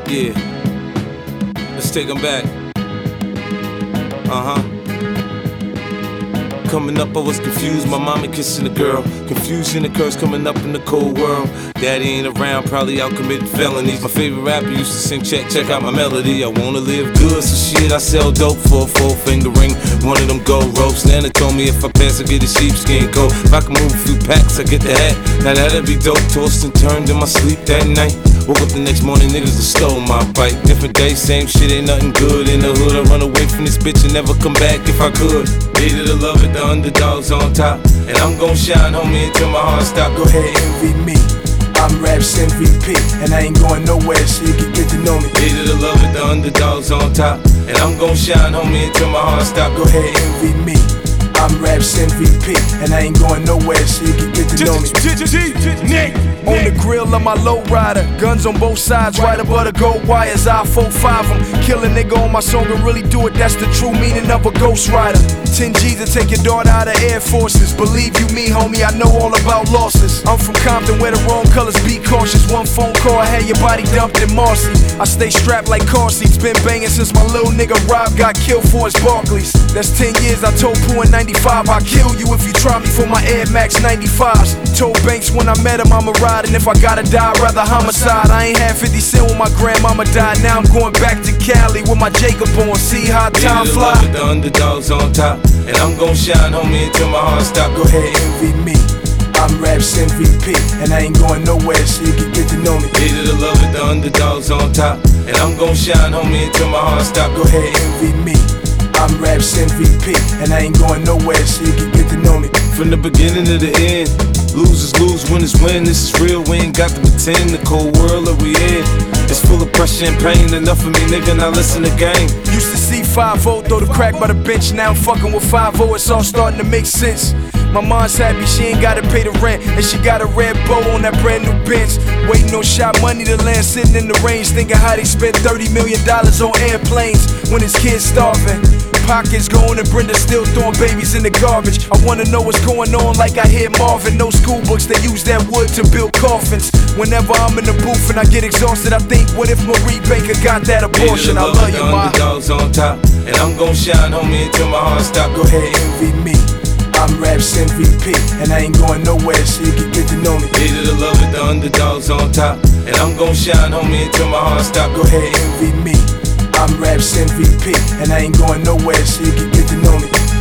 Yeah, let's take them back. Coming up, I was confused. My mama kissing a girl. Confusion occurs coming up in the cold world. Daddy ain't around, probably out committing felonies. My favorite rapper used to sing, check out my melody. I wanna live good, so shit, I sell dope for a 4-finger ring. One of them gold ropes. Nana told me if I pass, I get a sheepskin coat. If I can move a few packs, I get the hat. Now that'd be dope. Tossed and turned in my sleep that night. Woke up the next morning, niggas that stole my bike. Different day, same shit, ain't nothing good. In the hood, I run away from this bitch and never come back if I could. Hated to love it, the underdogs on top. And I'm gon' shine, homie, until my heart stop. Go ahead, envy me. I'm Raps MVP, and I ain't going nowhere, so you can get to know me. Hated to love it, the underdogs on top. And I'm gon' shine, homie, until my heart stop. Go ahead, envy me. I'm Raps MVP, and I ain't going nowhere, so you can get to know me. On the grill of my lowrider, guns on both sides, right above the gold wires. I 4-5 them, kill a nigga on my song and really do it. That's the true meaning of a ghost rider. 10 G's to take your daughter out of Air Forces. Believe you me, homie, I know all about losses. I'm from Compton where the wrong colors, be cautious. One phone call, I had your body dumped in Marcy. I stay strapped like car seats, been banging since my little nigga Rob got killed for his Barclays. That's 10 years, I told Pooh in 95, I'll kill you if you try me for my Air Max 95s. Told Banks when I met him I'ma ride, and if I gotta die, I'd rather homicide. I ain't had 50 cent when my grandmama died. Now I'm going back to Cali with my Jacob on. See how time fly. The underdogs on top, and I'm gon' shine, homie, until my heart stop. Go ahead, envy me. I'm Raps MVP, and I ain't going nowhere, so you can get to know me. Hated to love it, the underdogs on top, and I'm gon' shine, homie, until my heart stop. Go ahead, envy me. I'm Raps MVP, and I ain't going nowhere, so you can get to know me. From the beginning to the end, losers lose, winners win. This is real, we ain't got to pretend. The cold world that we in, it's full of pressure and pain. Enough of me, nigga, now listen to game. Used to see 5-0, throw the crack by the bench. Now I'm fucking with 5-0, it's all starting to make sense. My mom's happy, she ain't gotta pay the rent, and she got a red bow on that brand new Benz. Waiting on shot money to land, sitting in the range, thinking how they spent $30 million on airplanes when his kids starving. Pockets going and Brenda still throwing babies in the garbage. I wanna know what's going on like I hear Marvin. No school books, they use that wood to build coffins. Whenever I'm in the booth and I get exhausted, I think, what if Marie Baker got that abortion? I love you, ma. Underdogs on top, and I'm gon' shine, homie, until my heart stop. Go ahead, envy me. I'm Raps MVP, and I ain't going nowhere, so you can get to know me. Hated to love it, the underdogs on top, and I'm gon' shine, homie, until my heart stop. Go ahead, envy me. I'm Raps MVP, and I ain't going nowhere, so you can get to know me.